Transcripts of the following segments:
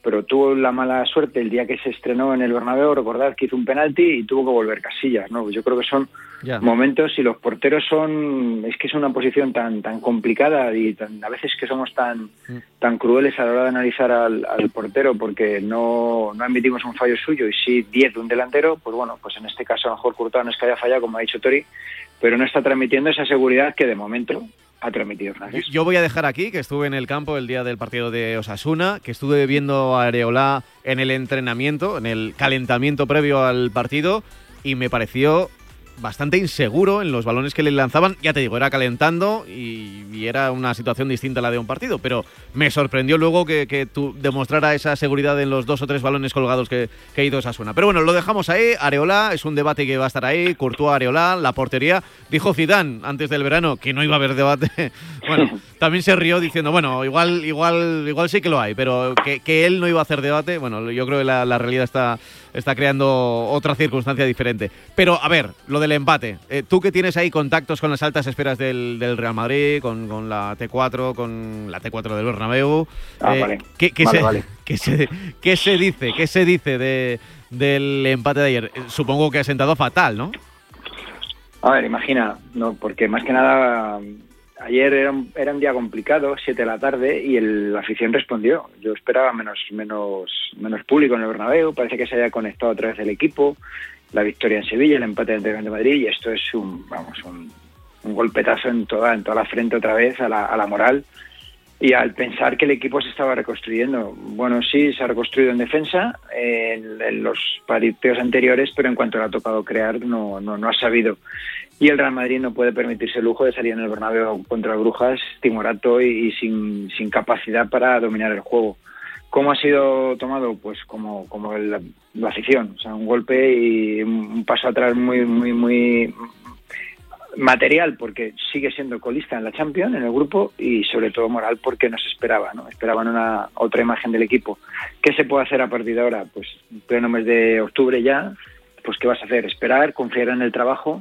pero tuvo la mala suerte el día que se estrenó en el Bernabéu, recordad que hizo un penalti y tuvo que volver Casillas, ¿no? Yo creo que son momentos, y los porteros es que es una posición tan complicada y a veces que somos tan crueles a la hora de analizar al portero porque no admitimos un fallo suyo y sí 10 de un delantero, pues bueno, pues en este caso a lo mejor Courtois no es que haya fallado, como ha dicho Tori, pero no está transmitiendo esa seguridad que de momento ha transmitido Francis. Yo voy a dejar aquí que estuve en el campo el día del partido de Osasuna, que estuve viendo a Areola en el entrenamiento, en el calentamiento previo al partido, y me pareció bastante inseguro en los balones que le lanzaban. Ya te digo, era calentando y era una situación distinta a la de un partido, pero me sorprendió luego que tú demostrara esa seguridad en los 2 o 3 balones colgados que hizo Osasuna. Pero bueno, lo dejamos ahí. Areola, es un debate que va a estar ahí. Courtois, Areola, la portería. Dijo Zidane antes del verano que no iba a haber debate. Bueno, también se rió diciendo, bueno, igual sí que lo hay, pero que él no iba a hacer debate. Bueno, yo creo que la realidad está creando otra circunstancia diferente. Pero, a ver, lo del empate. Tú que tienes ahí contactos con las altas esferas del Real Madrid, con la T4, con la T4 del Bernabéu. Vale. ¿Qué se dice del empate de ayer? Supongo que ha sentado fatal, ¿no? A ver, imagina, no, porque más que nada ayer era un día complicado, 7 de la tarde, y la afición respondió. Yo esperaba menos público en el Bernabéu, parece que se haya conectado otra vez el equipo, la victoria en Sevilla, el empate ante el Real Madrid, y esto es un golpetazo en toda la frente otra vez a la moral, y al pensar que el equipo se estaba reconstruyendo. Bueno, sí, se ha reconstruido en defensa en los partidos anteriores, pero en cuanto le ha tocado crear no ha sabido. Y el Real Madrid no puede permitirse el lujo de salir en el Bernabéu contra Brujas timorato y sin capacidad para dominar el juego. ¿Cómo ha sido tomado? Pues como la afición, o sea, un golpe y un paso atrás muy material, porque sigue siendo colista en la Champions, en el grupo, y sobre todo moral, porque no se esperaba, ¿no? Esperaban otra imagen del equipo. ¿Qué se puede hacer a partir de ahora? Pues en pleno mes de octubre ya, pues ¿qué vas a hacer? Esperar, confiar en el trabajo,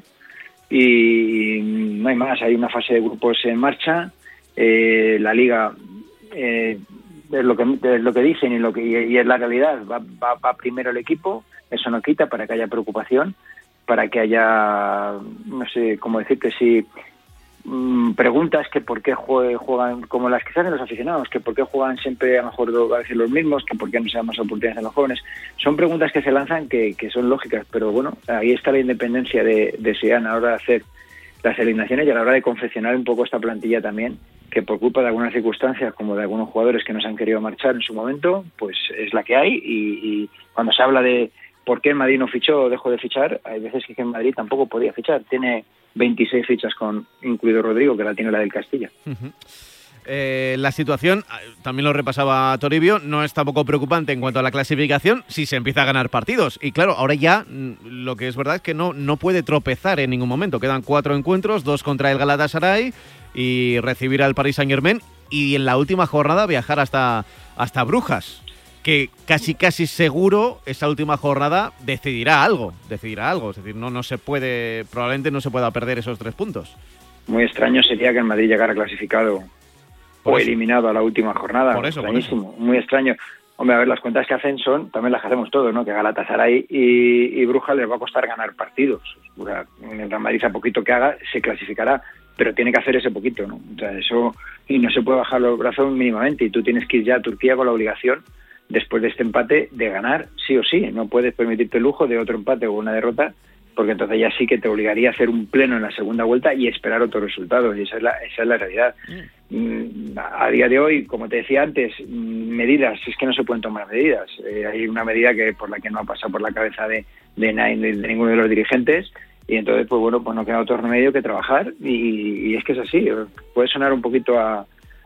y no hay más. Hay una fase de grupos en marcha, la Liga es lo que dicen y es la realidad. Va primero el equipo, eso no quita para que haya preocupación, para que haya, no sé cómo decirte, si preguntas que por qué juegan, como las que se hacen los aficionados, que por qué juegan siempre a lo mejor a veces los mismos, que por qué no se dan más oportunidades en los jóvenes. Son preguntas que se lanzan que son lógicas, pero bueno, ahí está la independencia de Zidane a la hora de hacer las eliminaciones y a la hora de confeccionar un poco esta plantilla también, que por culpa de algunas circunstancias, como de algunos jugadores que no se han querido marchar en su momento, pues es la que hay. Y cuando se habla de por qué Madrid no fichó o dejó de fichar, hay veces que en Madrid tampoco podía fichar. Tiene 26 fichas, incluido Rodrigo, que la tiene la del Castilla. Uh-huh. La situación, también lo repasaba Toribio, no es tampoco preocupante en cuanto a la clasificación si se empieza a ganar partidos. Y claro, ahora ya lo que es verdad es que no puede tropezar en ningún momento. Quedan 4 encuentros, 2 contra el Galatasaray y recibir al Paris Saint-Germain, y en la última jornada viajar hasta Brujas, que casi seguro esa última jornada decidirá algo. Es decir, no se puede, probablemente no se pueda perder esos 3 puntos. Muy extraño sería que el Madrid llegara clasificado o eliminado a la última jornada. Por eso. Muy extraño. Hombre, a ver, las cuentas que hacen son también las que hacemos todos, ¿no? Que Galatasaray y Brujas les va a costar ganar partidos. Mientras Madrid a poquito que haga, se clasificará, pero tiene que hacer ese poquito, ¿no? O sea, eso, y no se puede bajar los brazos mínimamente, y tú tienes que ir ya a Turquía con la obligación, después de este empate, de ganar sí o sí. No puedes permitirte el lujo de otro empate o una derrota, porque entonces ya sí que te obligaría a hacer un pleno en la segunda vuelta y esperar otros resultados, y esa es la realidad. A día de hoy, como te decía antes, medidas, es que no se pueden tomar medidas. Hay una medida por la que no ha pasado por la cabeza de ninguno de los dirigentes, y entonces pues bueno, pues no queda otro remedio que trabajar, y es que es así. Puede sonar un poquito a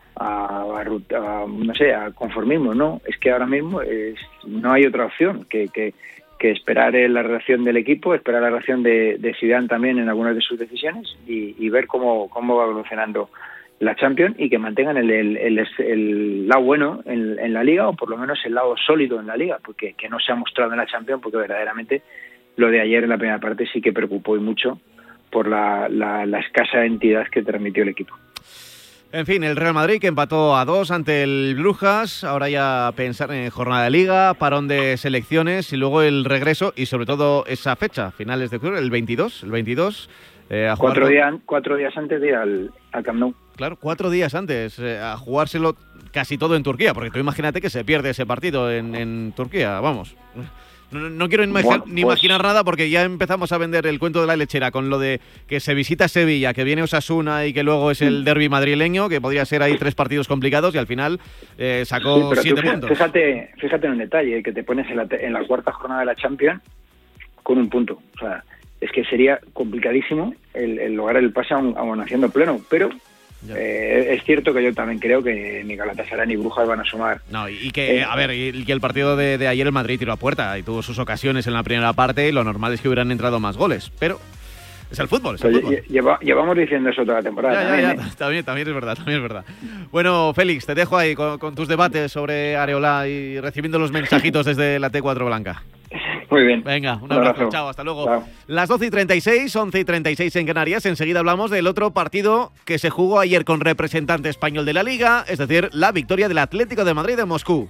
conformismo, no, es que ahora mismo no hay otra opción que esperar la reacción del equipo, esperar la reacción de Zidane también en algunas de sus decisiones, y ver cómo va evolucionando la Champions, y que mantengan el lado bueno en la Liga, o por lo menos el lado sólido en la Liga, porque que no se ha mostrado en la Champions, porque verdaderamente lo de ayer en la primera parte sí que preocupó y mucho por la escasa entidad que transmitió el equipo. En fin, el Real Madrid que empató a 2 ante el Brujas, ahora ya pensar en jornada de Liga, parón de selecciones y luego el regreso y sobre todo esa fecha, finales de octubre, el 22, a jugar 4 días antes de ir al Camp Nou. Claro, 4 días antes, a jugárselo casi todo en Turquía, porque tú imagínate que se pierde ese partido en Turquía, vamos. No quiero imaginar nada porque ya empezamos a vender el cuento de la lechera con lo de que se visita Sevilla, que viene Osasuna y que luego es el derbi madrileño, que podría ser ahí 3 partidos complicados y al final sacó 7 puntos. Fíjate en un detalle, que te pones en la cuarta jornada de la Champions con 1 punto. O sea, es que sería complicadísimo el lograr el pase aún haciendo pleno, pero... es cierto que yo también creo que ni Galatasaray ni Brujas van a sumar. No, y que el partido de ayer el Madrid tiró a puerta y tuvo sus ocasiones en la primera parte y lo normal es que hubieran entrado más goles, pero es el fútbol. Llevamos diciendo eso toda la temporada. También es verdad. Bueno, Félix, te dejo ahí con tus debates sobre Areola y recibiendo los mensajitos desde la T4 Blanca. Muy bien. Venga, un abrazo. Chao, hasta luego. Chao. Las 12:36, 11:36 en Canarias. Enseguida hablamos del otro partido que se jugó ayer con representante español de la Liga, es decir, la victoria del Atlético de Madrid en Moscú.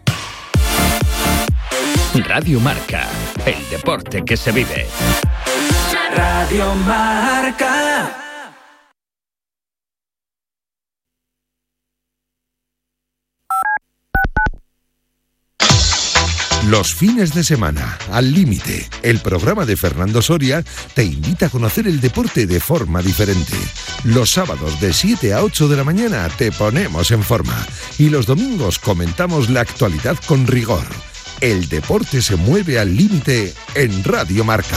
Radio Marca, el deporte que se vive. Radio Marca. Los fines de semana, Al Límite, el programa de Fernando Soria, te invita a conocer el deporte de forma diferente. Los sábados de 7 a 8 de la mañana te ponemos en forma y los domingos comentamos la actualidad con rigor. El deporte se mueve al límite en Radio Marca.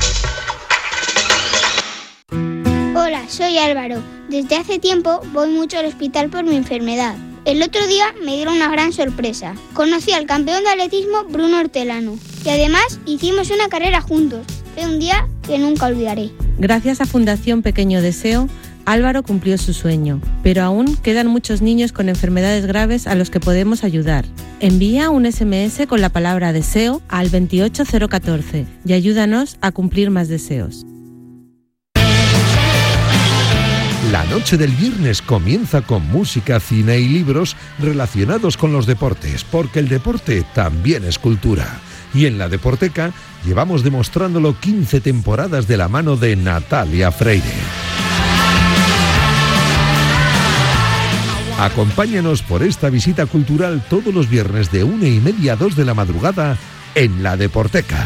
Hola, soy Álvaro. Desde hace tiempo voy mucho al hospital por mi enfermedad. El otro día me dieron una gran sorpresa. Conocí al campeón de atletismo Bruno Hortelano y además hicimos una carrera juntos. Fue un día que nunca olvidaré. Gracias a Fundación Pequeño Deseo, Álvaro cumplió su sueño, pero aún quedan muchos niños con enfermedades graves a los que podemos ayudar. Envía un SMS con la palabra deseo al 28014 y ayúdanos a cumplir más deseos. La noche del viernes comienza con música, cine y libros relacionados con los deportes, porque el deporte también es cultura. Y en la Deporteca llevamos demostrándolo 15 temporadas de la mano de Natalia Freire. Acompáñanos por esta visita cultural todos los viernes de 1:30 a 2 de la madrugada en la Deporteca.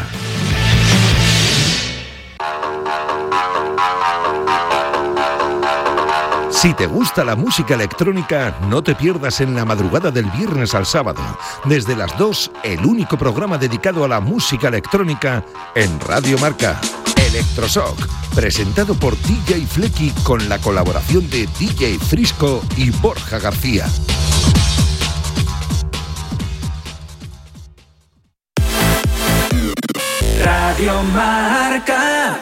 Si te gusta la música electrónica, no te pierdas en la madrugada del viernes al sábado. Desde las 2, el único programa dedicado a la música electrónica en Radio Marca. Electroshock, presentado por DJ Flecky con la colaboración de DJ Frisco y Borja García. Radio Marca.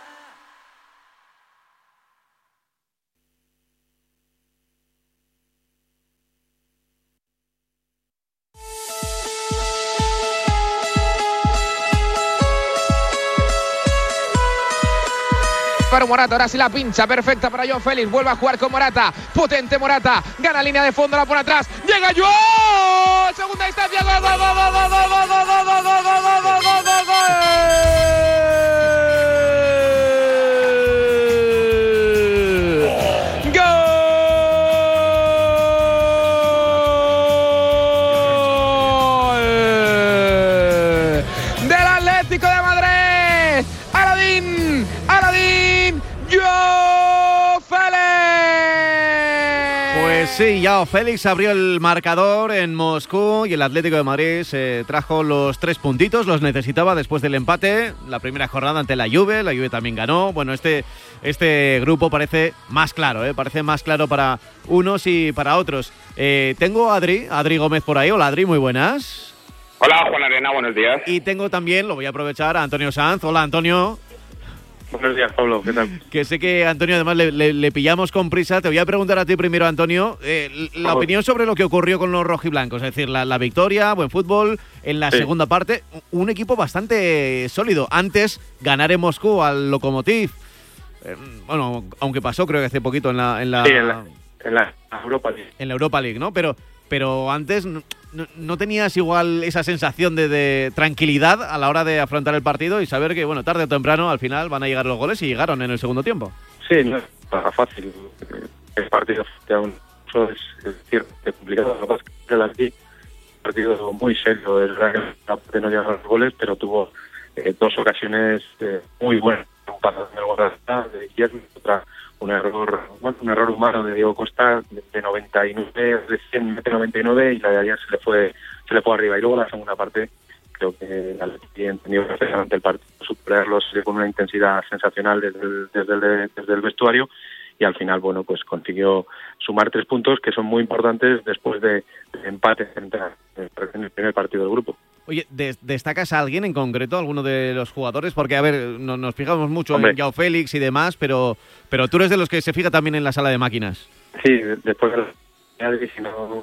Para Morata, ahora sí la pincha, perfecta para Joao Félix, vuelve a jugar con Morata, potente Morata, gana línea de fondo, la pone atrás, llega Joao, segunda instancia, gol, gol, gol, gol, gol, gol, gol, gol, gol, gol, gol, gol, gol, gol, gol del Atlético de Madrid, Aladín, Joao Félix. Pues sí, Joao Félix abrió el marcador en Moscú y el Atlético de Madrid se trajo los 3 puntitos, los necesitaba después del empate, la primera jornada ante la Juve también ganó. Bueno, este grupo parece más claro, parece más claro para unos y para otros. Tengo a Adri Gómez por ahí. Hola Adri, muy buenas. Hola Juan Arena, buenos días. Y tengo también, lo voy a aprovechar, a Antonio Sanz. Hola Antonio. Buenos días, Pablo, ¿qué tal? Que sé que, Antonio, además le pillamos con prisa. Te voy a preguntar a ti primero, Antonio, la opinión sobre lo que ocurrió con los rojiblancos. Es decir, la victoria, buen fútbol, en la segunda parte, un equipo bastante sólido. Antes, ganar en Moscú al Lokomotiv. Bueno, aunque pasó creo que hace poquito en la En la Europa League. En la Europa League, ¿no? Pero antes no tenías igual esa sensación de tranquilidad a la hora de afrontar el partido y saber que, bueno, tarde o temprano al final van a llegar los goles y llegaron en el segundo tiempo. Sí, no es nada fácil. El partido eso es cierto, es complicado. Lo que pasa es que el aquí, un partido muy serio. Es verdad que no llegaron los goles, pero tuvo 2 ocasiones muy buenas. Un pase de Guadalajara, de Guillermo, un error humano de Diego Costa de 99, recién mete 99 y la de ayer se le fue arriba. Y luego la segunda parte, creo que el Atleti entendió perfectamente el partido, superarlos con una intensidad sensacional desde el vestuario, y al final, bueno, pues consiguió sumar 3 puntos que son muy importantes después de empate en el primer partido del grupo. Oye, ¿destacas a alguien en concreto, alguno de los jugadores? Porque, a ver, nos fijamos mucho en Joao Félix y demás, pero tú eres de los que se fija también en la sala de máquinas. Sí, después de la si no...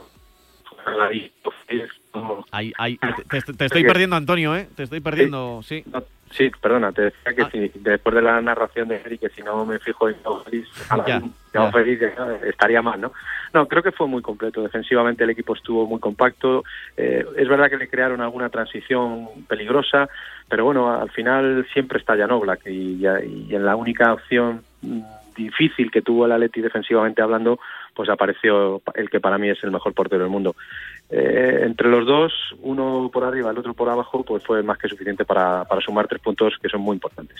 Te estoy perdiendo, Antonio, ¿eh? Te estoy perdiendo, sí. No, sí, perdona, te decía que si, después de la narración de Eric, que si no me fijo en Joao Félix, estaría mal, ¿no? No, creo que fue muy completo. Defensivamente el equipo estuvo muy compacto. Es verdad que le crearon alguna transición peligrosa, pero bueno, al final siempre está Jan Oblak y en la única opción difícil que tuvo el Atleti defensivamente hablando, pues apareció el que para mí es el mejor portero del mundo. Entre los dos, uno por arriba, el otro por abajo, pues fue más que suficiente para sumar 3 puntos que son muy importantes.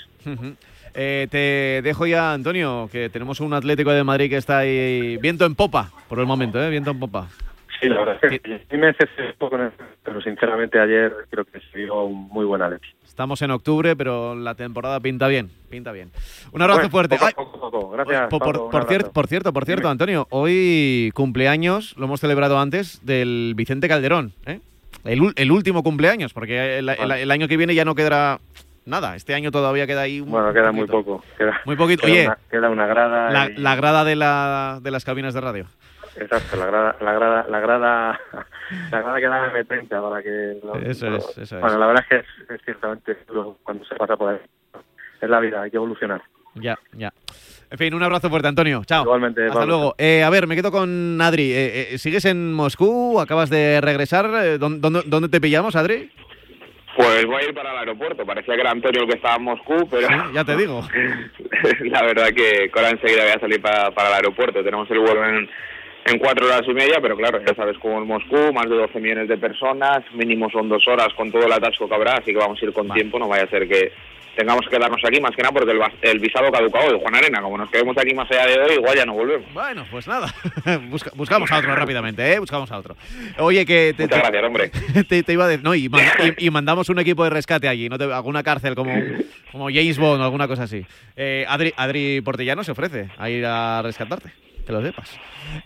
Te dejo ya, Antonio, que tenemos un Atlético de Madrid que está ahí viento en popa por el momento, viento en popa. Sí, la verdad es que sí me decepcioné un poco, pero sinceramente ayer creo que se vio un muy buen Atleti. Estamos en octubre, pero la temporada pinta bien. Un abrazo fuerte. Poco. Gracias, por cierto, Antonio, hoy cumpleaños, lo hemos celebrado antes, del Vicente Calderón, ¿eh? El último cumpleaños, porque el año que viene ya no quedará nada. Este año todavía queda ahí queda muy poco. Muy poquito. Oye, queda una grada. La grada de las cabinas de radio. Exacto, la grada que da M30 para que... Eso es. Bueno, la verdad es que es ciertamente duro cuando se pasa por ahí. Es la vida, hay que evolucionar. Ya. En fin, un abrazo fuerte, Antonio. Chao. Igualmente. Hasta Pablo. luego. A ver, me quedo con Adri. ¿Sigues en Moscú? ¿Acabas de regresar? ¿Dónde te pillamos, Adri? Pues voy a ir para el aeropuerto. Parecía que era Antonio el que estaba en Moscú, pero... Sí, ya te digo. La verdad que ahora enseguida voy a salir para el aeropuerto. Tenemos el vuelo en 4 horas y media, pero claro, ya sabes cómo en Moscú, más de 12 millones de personas, mínimo son 2 horas con todo el atasco que habrá, así que vamos a ir con tiempo, no vaya a ser que tengamos que quedarnos aquí, más que nada porque el visado caduca hoy. Juan Arena, como nos quedemos aquí más allá de hoy, igual ya no volvemos. Bueno, pues nada, buscamos a otro rápidamente, buscamos a otro. Oye, que... Muchas gracias, hombre. Te iba a decir, no, y mandamos un equipo de rescate allí, ¿no? Alguna cárcel como James Bond o alguna cosa así. Adri Portellano se ofrece a ir a rescatarte. Que lo sepas.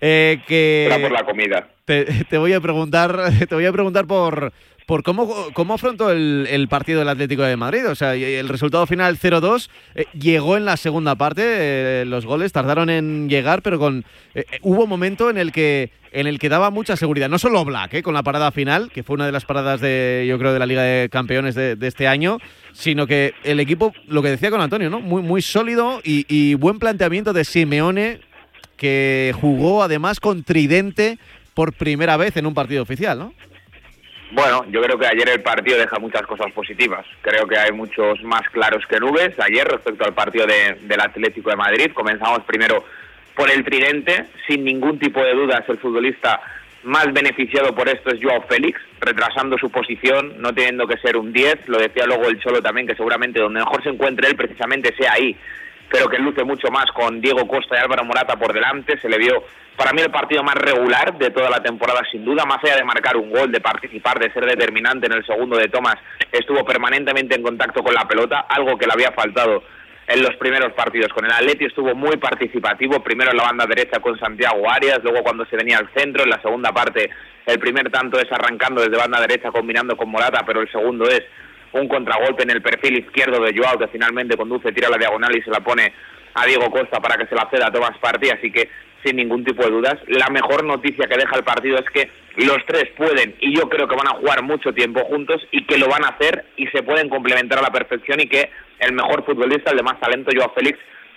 Era por la comida. Te voy a preguntar por cómo afrontó el partido del Atlético de Madrid. O sea, el resultado final 0-2 llegó en la segunda parte. Los goles tardaron en llegar, pero hubo un momento en el que daba mucha seguridad. No solo Black, con la parada final, que fue una de las paradas yo creo, de la Liga de Campeones de este año, sino que el equipo, lo que decía con Antonio, ¿no? Muy, muy sólido y buen planteamiento de Simeone, que jugó además con tridente por primera vez en un partido oficial, ¿no? Bueno, yo creo que ayer el partido deja muchas cosas positivas. Creo que hay muchos más claros que nubes ayer respecto al partido del Atlético de Madrid. Comenzamos primero por el tridente, sin ningún tipo de dudas el futbolista más beneficiado por esto es Joao Félix, retrasando su posición, no teniendo que ser un 10, lo decía luego el Cholo también, que seguramente donde mejor se encuentre él precisamente sea ahí. Creo que luce mucho más con Diego Costa y Álvaro Morata por delante. Se le vio, para mí, el partido más regular de toda la temporada, sin duda. Más allá de marcar un gol, de participar, de ser determinante en el segundo de Thomas, estuvo permanentemente en contacto con la pelota, algo que le había faltado en los primeros partidos. Con el Atleti estuvo muy participativo, primero en la banda derecha con Santiago Arias, luego cuando se venía al centro, en la segunda parte el primer tanto es arrancando desde banda derecha, combinando con Morata, pero el segundo es un contragolpe en el perfil izquierdo de Joao, que finalmente conduce, tira la diagonal y se la pone a Diego Costa para que se la ceda a Thomas Partey, así que sin ningún tipo de dudas. La mejor noticia que deja el partido es que los tres pueden, y yo creo que van a jugar mucho tiempo juntos, y que lo van a hacer y se pueden complementar a la perfección, y que el mejor futbolista, el de más talento, Joao Félix,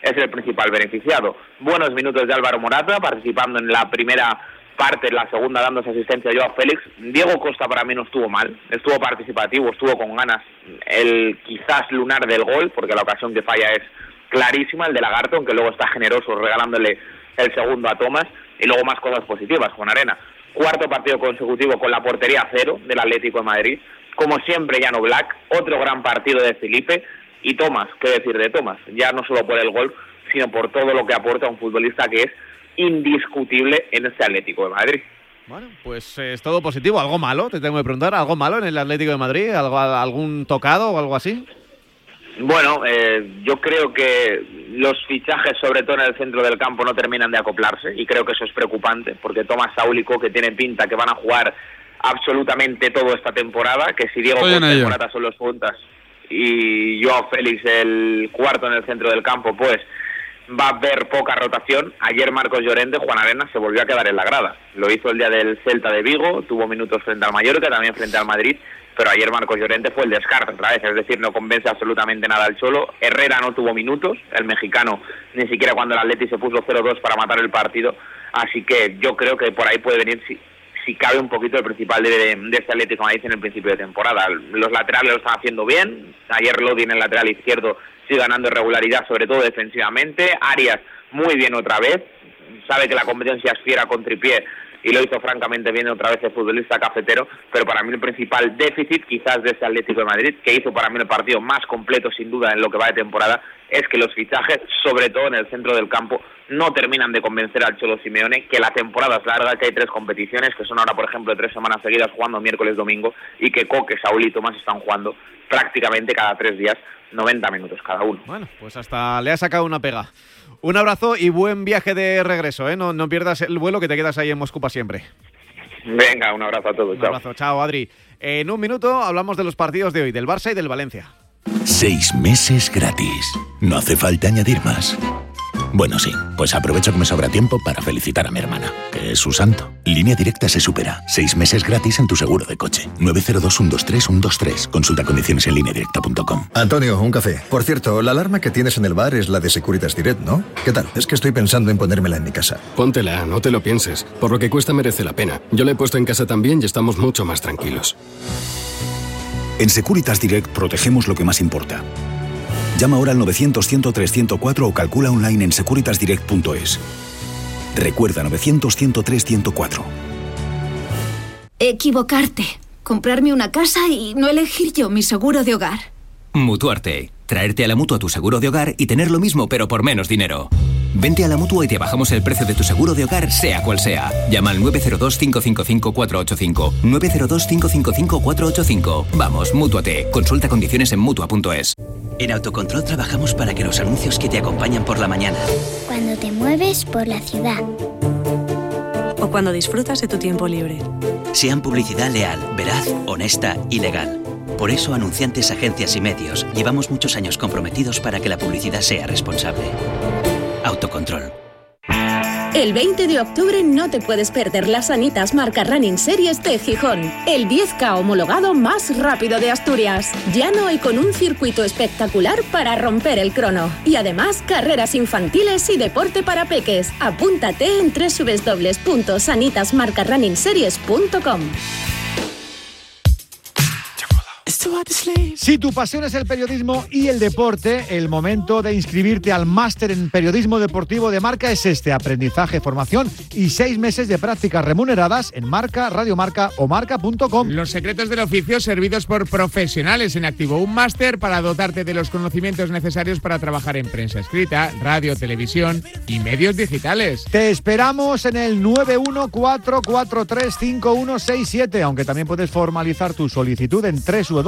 es el principal beneficiado. Buenos minutos de Álvaro Morata, participando en la primera parte, en la segunda dándose asistencia a Joao Félix. Diego Costa para mí no estuvo mal, estuvo participativo, estuvo con ganas. El quizás lunar del gol, porque la ocasión que falla es clarísima, el de Lagarto, aunque luego está generoso regalándole el segundo a Tomás. Y luego más cosas positivas, Juan Arena. Cuarto partido consecutivo con la portería cero del Atlético de Madrid. Como siempre, Jan Oblak, otro gran partido de Felipe. Y Tomás, ¿qué decir de Tomás? Ya no solo por el gol, sino por todo lo que aporta un futbolista que es indiscutible en este Atlético de Madrid. Bueno, pues es todo positivo. ¿Algo malo? Te tengo que preguntar. ¿Algo malo en el Atlético de Madrid? ¿Algún tocado o algo así? Bueno, yo creo que los fichajes, sobre todo en el centro del campo, no terminan de acoplarse y creo que eso es preocupante, porque Tomás Saúl y Coque tienen pinta que van a jugar absolutamente todo esta temporada, que si Diego Costa y Morata son los puntas y Joao Félix el cuarto en el centro del campo, pues va a haber poca rotación. Ayer Marcos Llorente, Juan Arena, se volvió a quedar en la grada. Lo hizo el día del Celta de Vigo, tuvo minutos frente al Mallorca, también frente al Madrid, pero ayer Marcos Llorente fue el descarte otra vez, es decir, no convence absolutamente nada al Cholo. Herrera no tuvo minutos, el mexicano, ni siquiera cuando el Atleti se puso 0-2 para matar el partido, así que yo creo que por ahí puede venir, si cabe, un poquito el principal de este Atlético Madrid en el principio de temporada. Los laterales lo están haciendo bien, ayer Lodi en el lateral izquierdo sigue ganando irregularidad, sobre todo defensivamente. Arias muy bien otra vez, sabe que la competencia es fiera con Trippier y lo hizo francamente bien otra vez el futbolista cafetero, pero para mí el principal déficit quizás de este Atlético de Madrid, que hizo para mí el partido más completo sin duda en lo que va de temporada, es que los fichajes, sobre todo en el centro del campo, no terminan de convencer al Cholo Simeone, que la temporada es larga, que hay 3 competiciones, que son ahora por ejemplo 3 semanas seguidas jugando miércoles, domingo, y que Coque, Saúl y Tomás están jugando prácticamente cada 3 días, 90 minutos cada uno. Bueno, pues hasta le ha sacado una pega. Un abrazo y buen viaje de regreso, ¿eh? No pierdas el vuelo, que te quedas ahí en Moscú para siempre. Venga, un abrazo a todos. Un abrazo, chao, Adri. En un minuto hablamos de los partidos de hoy, del Barça y del Valencia. 6 meses gratis. No hace falta añadir más. Bueno, sí, pues aprovecho que me sobra tiempo para felicitar a mi hermana, que es su santo. Línea Directa se supera. 6 meses gratis en tu seguro de coche. 902-123-123. Consulta condiciones en lineadirecta.com. Antonio, un café. Por cierto, la alarma que tienes en el bar es la de Securitas Direct, ¿no? ¿Qué tal? Es que estoy pensando en ponérmela en mi casa. Póntela, no te lo pienses. Por lo que cuesta merece la pena. Yo la he puesto en casa también y estamos mucho más tranquilos. En Securitas Direct protegemos lo que más importa. Llama ahora al 900-103-104 o calcula online en securitasdirect.es. Recuerda, 900-103-104. Equivocarte. Comprarme una casa y no elegir yo mi seguro de hogar. Mutuarte. Traerte a la Mutua tu seguro de hogar y tener lo mismo pero por menos dinero. Vente a la Mutua y te bajamos el precio de tu seguro de hogar, sea cual sea. Llama al 902-555-485. 902-555-485. Vamos, mútuate. Consulta condiciones en Mutua.es. En Autocontrol trabajamos para que los anuncios que te acompañan por la mañana, cuando te mueves por la ciudad, o cuando disfrutas de tu tiempo libre, sean publicidad leal, veraz, honesta y legal. Por eso, anunciantes, agencias y medios, llevamos muchos años comprometidos para que la publicidad sea responsable. Autocontrol. El 20 de octubre no te puedes perder las Sanitas Marca Running Series de Gijón, el 10K homologado más rápido de Asturias, llano y con un circuito espectacular para romper el crono. Y además, carreras infantiles y deporte para peques. Apúntate en www.sanitasmarcarunningseries.com. Si tu pasión es el periodismo y el deporte, el momento de inscribirte al máster en periodismo deportivo de Marca es este: aprendizaje, formación y 6 meses de prácticas remuneradas en Marca, Radio Marca o marca.com. Los secretos del oficio servidos por profesionales en activo. Un máster para dotarte de los conocimientos necesarios para trabajar en prensa escrita, radio, televisión y medios digitales. Te esperamos en el 914435167, aunque también puedes formalizar tu solicitud en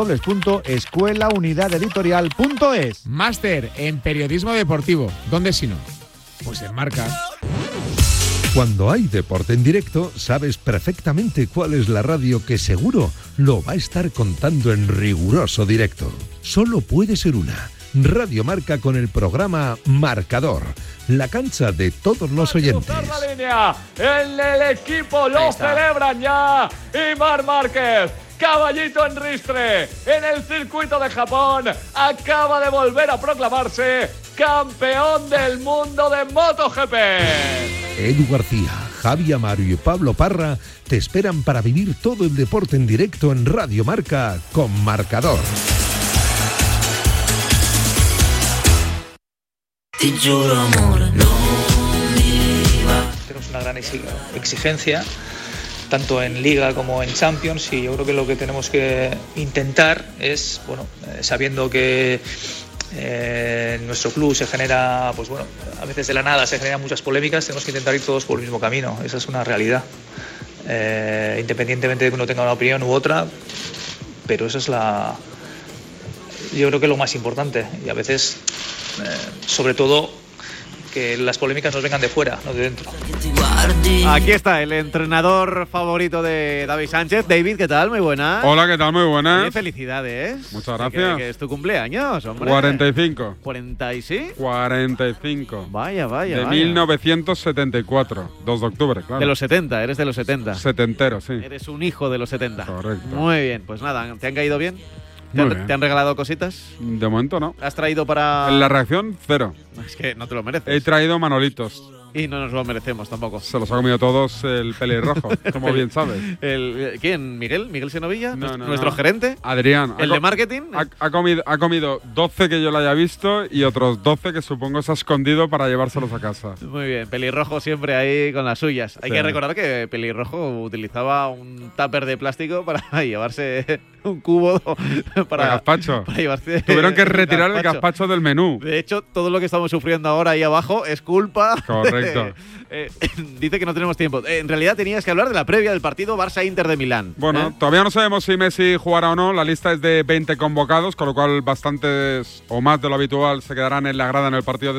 www.escuelaunidadeditorial.es. Máster en periodismo deportivo. ¿Dónde si no? Pues en Marca. Cuando hay deporte en directo, sabes perfectamente cuál es la radio que seguro lo va a estar contando en riguroso directo. Solo puede ser una. Radio Marca con el programa Marcador, la cancha de todos los oyentes. La línea, el equipo lo celebran ya. Y Marc Márquez, Caballito en ristre en el circuito de Japón. Acaba de volver a proclamarse campeón del mundo de MotoGP. Edu García, Javi Amaro y Pablo Parra te esperan para vivir todo el deporte en directo en Radio Marca con Marcador. Tenemos una gran exigencia, tanto en Liga como en Champions, y yo creo que lo que tenemos que intentar es, sabiendo que en nuestro club se genera, a veces de la nada se generan muchas polémicas, tenemos que intentar ir todos por el mismo camino. Esa es una realidad, independientemente de que uno tenga una opinión u otra, pero eso es yo creo que lo más importante, y a veces sobre todo que las polémicas nos vengan de fuera, no de dentro. Aquí está el entrenador favorito de David Sánchez. David, ¿qué tal? Muy buenas. Hola, ¿qué tal? Muy buenas. Oye, felicidades. Muchas gracias. Que es tu cumpleaños, hombre. 45. ¿40 y sí? 45. Vaya. De 1974, 2 de octubre, claro. De los 70, eres de los 70. Setentero, sí. Eres un hijo de los 70. Correcto. Muy bien, pues nada, ¿te han caído bien? ¿Te han regalado cositas? De momento no. ¿Has traído para...? En la reacción, 0. Es que no te lo mereces. He traído manolitos. Y no nos lo merecemos tampoco. Se los ha comido todos el pelirrojo, como bien sabes. ¿Quién? ¿Miguel? ¿Miguel Senovilla? No, ¿Nuestro gerente? Adrián. ¿El de marketing? Ha comido 12 que yo le haya visto y otros 12 que supongo se ha escondido para llevárselos a casa. Muy bien, pelirrojo siempre ahí con las suyas. Hay Sí. que recordar que pelirrojo utilizaba un tupper de plástico para llevarse un cubo para gazpacho. Para llevarse Tuvieron que retirar el gazpacho del menú. De hecho, todo lo que estamos sufriendo ahora ahí abajo es culpa. Correcto. Dice que no tenemos tiempo. En realidad tenías que hablar de la previa del partido Barça-Inter de Milán. Bueno, todavía no sabemos si Messi jugará o no. La lista es de 20 convocados, con lo cual bastantes o más de lo habitual se quedarán en la grada en el partido de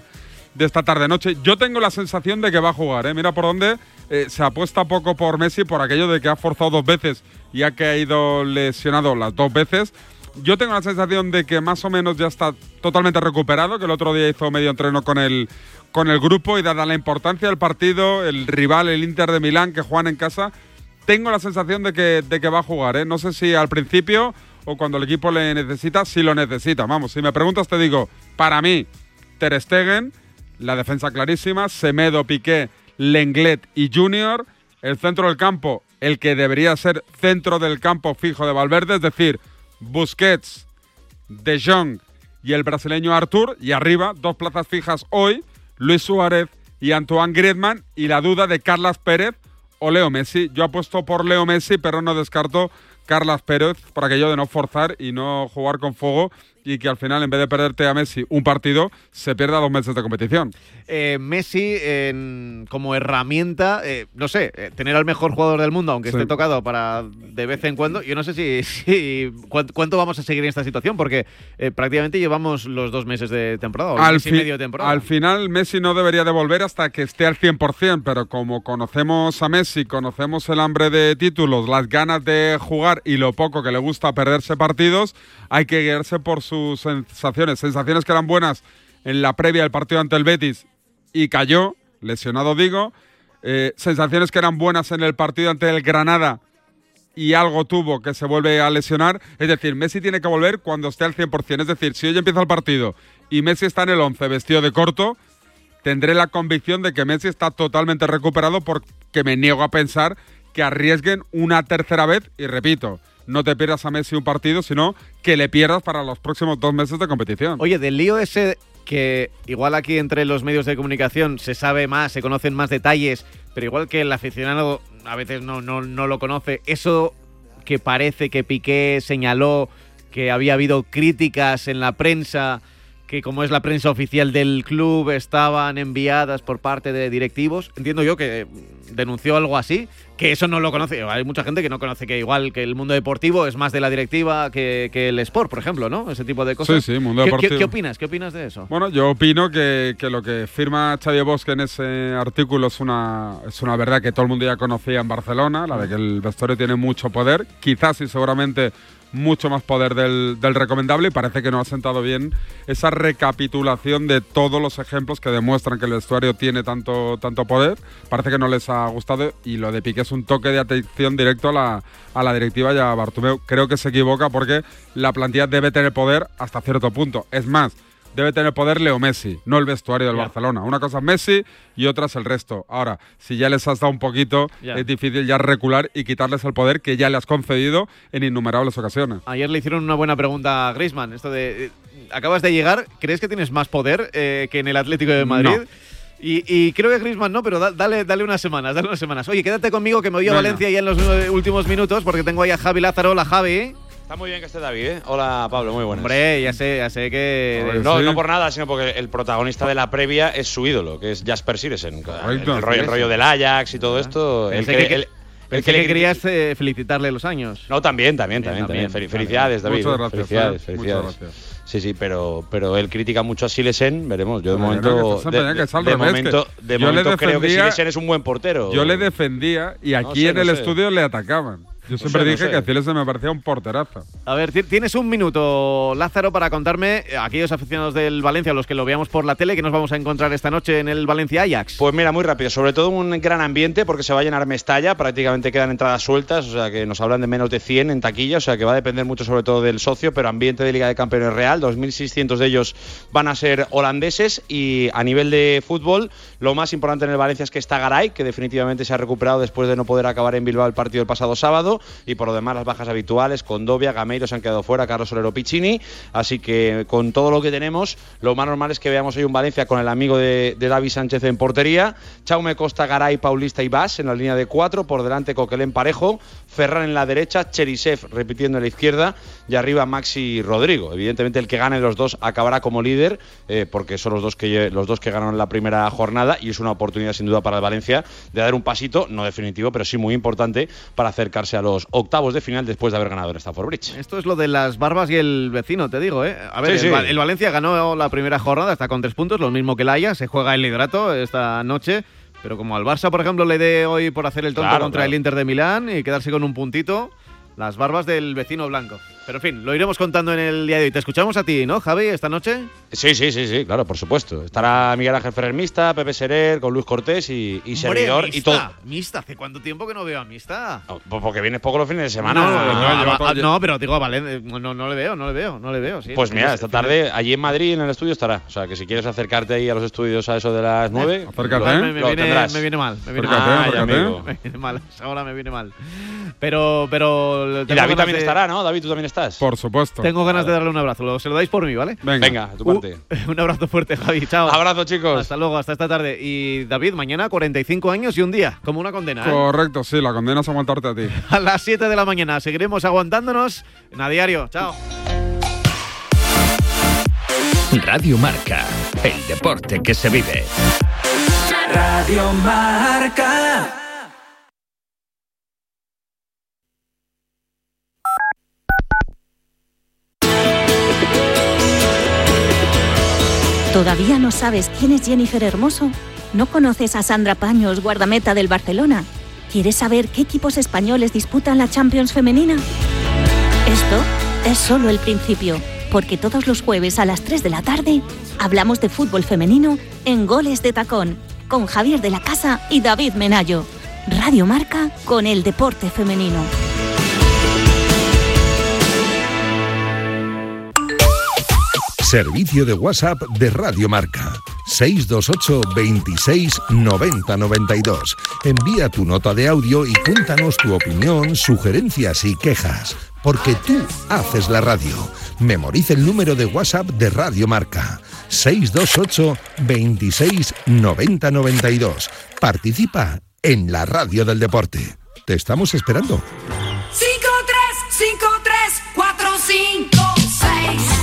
esta tarde-noche. Yo tengo la sensación de que va a jugar, ¿eh? Mira por dónde se apuesta poco por Messi, por aquello de que ha forzado 2 veces y ha caído lesionado las 2 veces. Yo tengo la sensación de que más o menos ya está totalmente recuperado, que el otro día hizo medio entreno con el grupo, y dada la importancia del partido, el rival, el Inter de Milán, que juegan en casa, tengo la sensación de que va a jugar, ¿eh? No sé si al principio o cuando el equipo le necesita, si lo necesita. Vamos, si me preguntas te digo, para mí, Ter Stegen, la defensa clarísima, Semedo, Piqué, Lenglet y Junior, el centro del campo, el que debería ser centro del campo fijo de Valverde, es decir, Busquets, De Jong y el brasileño Artur, y arriba, 2 plazas fijas hoy, Luis Suárez y Antoine Griezmann, y la duda de Carlas Pérez o Leo Messi. Yo apuesto por Leo Messi, pero no descarto Carlas Pérez por aquello de no forzar y no jugar con fuego, y que al final, en vez de perderte a Messi un partido, se pierda 2 meses de competición. Messi como herramienta, no sé, tener al mejor jugador del mundo, aunque esté tocado para de vez en cuando. Yo no sé si cuánto vamos a seguir en esta situación, porque prácticamente llevamos los 2 meses de temporada, o mes y medio de temporada. Al final, Messi no debería de volver hasta que esté al 100%, pero como conocemos a Messi, conocemos el hambre de títulos, las ganas de jugar y lo poco que le gusta perderse partidos, hay que guiarse por sus sensaciones que eran buenas en la previa del partido ante el Betis y cayó, lesionado digo, sensaciones que eran buenas en el partido ante el Granada y algo tuvo que se vuelve a lesionar. Es decir, Messi tiene que volver cuando esté al 100%, es decir, si hoy empieza el partido y Messi está en el 11 vestido de corto, tendré la convicción de que Messi está totalmente recuperado, porque me niego a pensar que arriesguen una tercera vez, y repito, no te pierdas a Messi un partido, sino que le pierdas para los próximos 2 meses de competición. Oye, del lío ese que igual aquí entre los medios de comunicación se sabe más, se conocen más detalles, pero igual que el aficionado a veces no lo conoce, eso que parece que Piqué señaló que había habido críticas en la prensa, que como es la prensa oficial del club, estaban enviadas por parte de directivos. Entiendo yo que denunció algo así, que eso no lo conoce. Hay mucha gente que no conoce que igual que el mundo deportivo es más de la directiva que el sport, por ejemplo, ¿no? Ese tipo de cosas. Sí, mundo deportivo. ¿Qué opinas? ¿Qué opinas de eso? Bueno, yo opino que lo que firma Xavi Bosque en ese artículo es una verdad que todo el mundo ya conocía en Barcelona, la de que el vestuario tiene mucho poder. Quizás y seguramente mucho más poder del recomendable, y parece que no ha sentado bien esa recapitulación de todos los ejemplos que demuestran que el vestuario tiene tanto poder. Parece que no les ha gustado, y lo de Piqué es un toque de atención directo a la directiva y a Bartomeu. Creo que se equivoca porque la plantilla debe tener poder hasta cierto punto. Es más, debe tener poder Leo Messi, no el vestuario del Barcelona. Una cosa es Messi y otra es el resto. Ahora, si ya les has dado un poquito, es difícil ya recular y quitarles el poder que ya le has concedido en innumerables ocasiones. Ayer le hicieron una buena pregunta a Griezmann, esto de acabas de llegar, ¿crees que tienes más poder que en el Atlético de Madrid? No. Y creo que Griezmann no, pero dale unas semanas. Oye, quédate conmigo que me voy a Valencia ya en los últimos minutos, porque tengo ahí a Javi Lázaro. Hola, Javi. Está muy bien que esté David, ¿eh? Hola, Pablo, muy buenas. Hombre, ya sé que... No por nada, sino porque el protagonista de la previa es su ídolo, que es Jasper Cillessen. El rollo del Ajax y todo esto. El que querías felicitarle los años. No, también. Felicidades, David. Muchas gracias. Felicidades. Muchas gracias. Sí, pero él critica mucho a Cillessen, veremos. Yo de momento creo que Cillessen es un buen portero. Yo le defendía y aquí en el estudio le atacaban. Yo siempre dije que a Cillessen me parecía un porterazo. A ver, tienes un minuto, Lázaro, para contarme a aquellos aficionados del Valencia, los que lo veamos por la tele, que nos vamos a encontrar esta noche en el Valencia Ajax. Pues mira, muy rápido, sobre todo un gran ambiente porque se va a llenar Mestalla, prácticamente quedan entradas sueltas, o sea que nos hablan de menos de 100 en taquilla, o sea que va a depender mucho sobre todo del socio, pero ambiente de Liga de Campeones real, 2.600 de ellos van a ser holandeses. Y a nivel de fútbol, lo más importante en el Valencia es que está Garay, que definitivamente se ha recuperado después de no poder acabar en Bilbao el partido del pasado sábado. Y por lo demás, las bajas habituales, Condovia, Gameiro se han quedado fuera, Carlos Solero, Piccini. Así que con todo lo que tenemos, lo más normal es que veamos hoy un Valencia con el amigo de David Sánchez en portería, Jaume Costa, Garay, Paulista y Bas en la línea de 4, por delante Coquelin Parejo, Ferran en la derecha, Cherisev repitiendo en la izquierda y arriba Maxi Rodrigo. Evidentemente el que gane los dos acabará como líder, porque son los dos que ganaron la primera jornada, y es una oportunidad sin duda para el Valencia de dar un pasito, no definitivo, pero sí muy importante para acercarse a los octavos de final después de haber ganado en Stamford Bridge. Esto es lo de las barbas y el vecino, te digo, ¿eh? A ver, el Valencia ganó la primera jornada, está con 3 puntos, lo mismo que el Ajax, se juega el liderato esta noche, pero como al Barça, por ejemplo, le dé hoy por hacer el tonto contra el Inter de Milán y quedarse con un puntito, las barbas del vecino blanco. Pero en fin, lo iremos contando en el día de hoy. Te escuchamos a ti, ¿no, Javi, esta noche? Sí, claro, por supuesto. Estará Miguel Ángel Ferrer Mista, Pepe Serer, con Luis Cortés y servidor. Mista, y todo. Mista, ¿hace cuánto tiempo que no veo a Mista? No, porque vienes poco los fines de semana. No, pero digo, vale, no le veo. Sí, pues mira, esta tarde, allí en Madrid, en el estudio estará. O sea, que si quieres acercarte ahí a los estudios a eso de las 9, me viene mal. Me viene mal, ahora me viene mal. Pero y David también estará, ¿no? David, tú también estás. Por supuesto. Tengo ganas de darle un abrazo. Se lo dais por mí, ¿vale? Venga, a tu parte. Un abrazo fuerte, Javi. Chao. Abrazo, chicos. Hasta luego, hasta esta tarde. Y David, mañana 45 años y un día, como una condena. Correcto, sí, la condena es aguantarte a ti. A las 7 de la mañana seguiremos aguantándonos en A Diario. Chao. Radio Marca, el deporte que se vive. Radio Marca. ¿Todavía no sabes quién es Jennifer Hermoso? ¿No conoces a Sandra Paños, guardameta del Barcelona? ¿Quieres saber qué equipos españoles disputan la Champions femenina? Esto es solo el principio, porque todos los jueves a las 3 de la tarde hablamos de fútbol femenino en Goles de Tacón, con Javier de la Casa y David Menayo. Radio Marca con el deporte femenino. Servicio de WhatsApp de Radio Marca. 628 26 90 92. Envía tu nota de audio y cuéntanos tu opinión, sugerencias y quejas. Porque tú haces la radio. Memoriza el número de WhatsApp de Radio Marca. 628 26 90 92. Participa en la radio del deporte. Te estamos esperando. 5-3-5-3-4-5-6.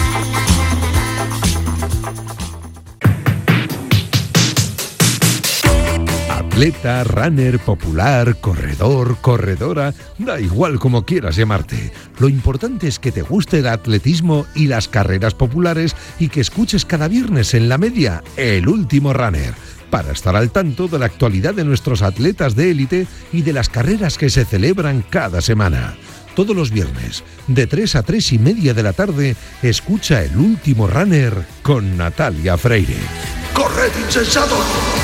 Atleta, runner, popular, corredor, corredora, da igual como quieras llamarte. Lo importante es que te guste el atletismo y las carreras populares y que escuches cada viernes en La Media El Último Runner, para estar al tanto de la actualidad de nuestros atletas de élite y de las carreras que se celebran cada semana. Todos los viernes, de 3 a 3 y media de la tarde, escucha El Último Runner con Natalia Freire. ¡Corred, insensatos!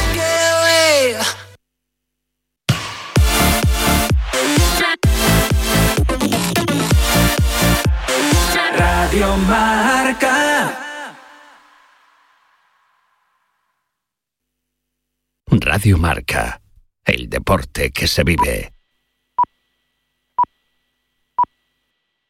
Radio Marca. Radio Marca. El deporte que se vive.